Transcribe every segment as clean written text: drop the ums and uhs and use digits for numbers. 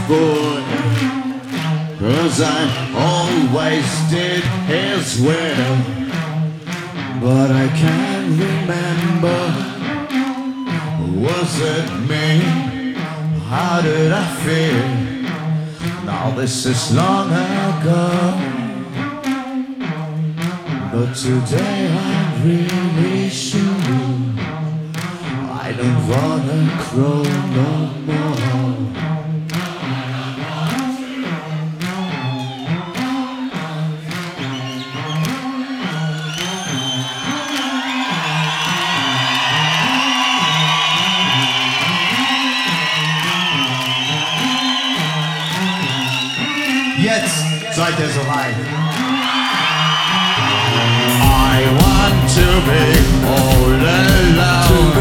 boy, 'cause I always did his will. But I can't remember, was it me? How did I feel? Now this is long ago, but today I'm really sure I don't wanna grow no more. Jetzt seid ihr soweit. I want to be all alone.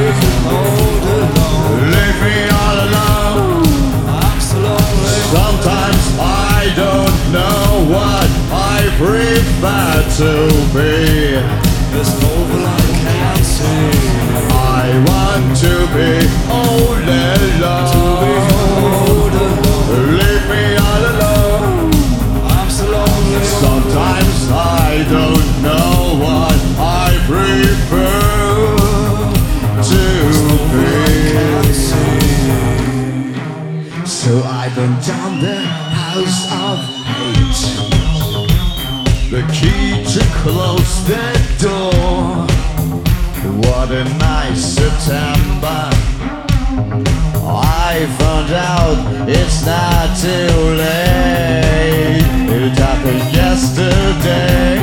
Leave me all alone. Sometimes I don't know what I prefer to be. There's no one I can't see. I want to be all alone. Leave me all alone. I'm so lonely. Sometimes I don't know what I prefer to be. So I burn down the house of hate, the key to close the door. What a nice September. I found out it's not too late. It happened yesterday,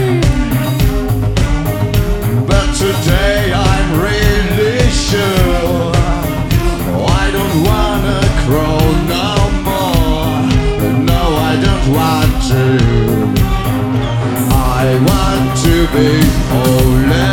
but today I'm really sure I don't wanna grow no more. No, I don't want to. I want to be whole.